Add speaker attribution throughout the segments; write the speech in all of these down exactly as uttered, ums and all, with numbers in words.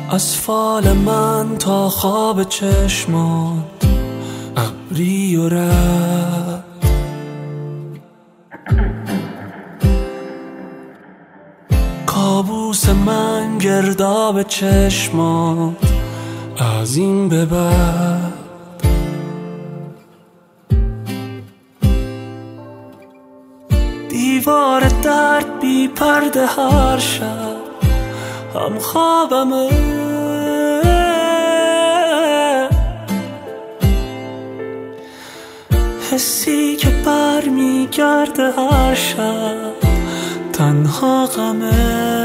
Speaker 1: از فال من تا خواب چشمات ابری و رد، کابوس من گرداب چشمات از این به بعد. دیوار درد بی پرده هر شب هم خوابمه، حسی که بر می گرده هر شب تنها غمه.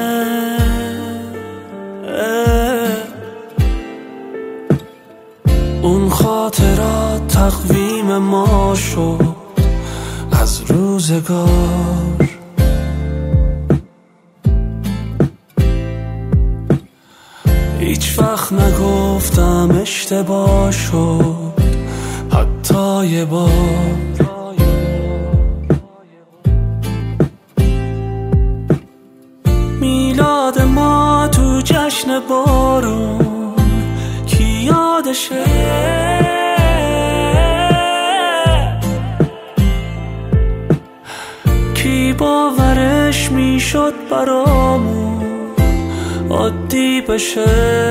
Speaker 1: اون خاطرات تقویم ما شد از روزگار، هیچ وقت نگفتم اشتباه شد حتی یه بار. میلاد ما تو جشن بارون کی یادشه، کی باورش میشد برامون عادی بشه.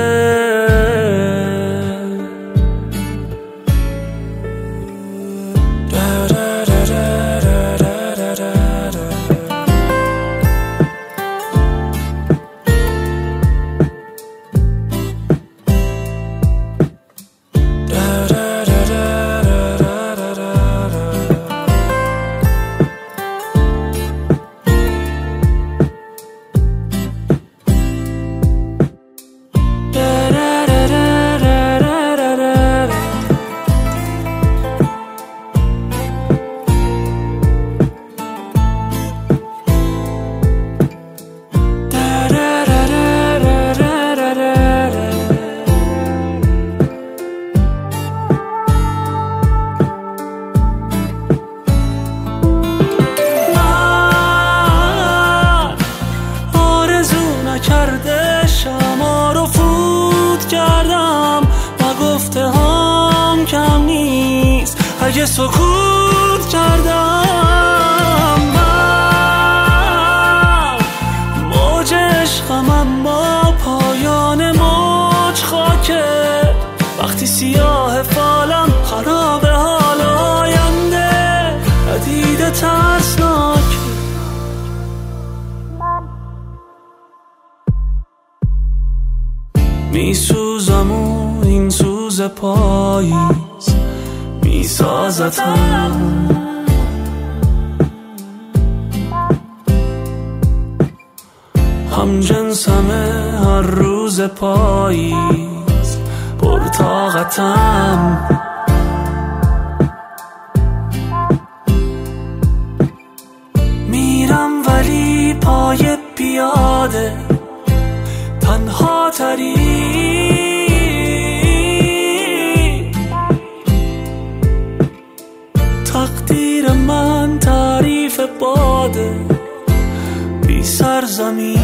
Speaker 1: کرده شما رو فوت کردم و گفته هم کم نیست اگه سکوت کردم. من موج عشقم اما پایان موج خاکه، وقتی سیاه فالم خراب حال آینده ندیده ترسناکه. میسوزم و این سوز پاییز میسازتم، هم جنسمه هر روز پاییز پرطاقتم. میرم ولی پای پیاده تنها تری، تقدیر من تعریف باده بی سرزمین.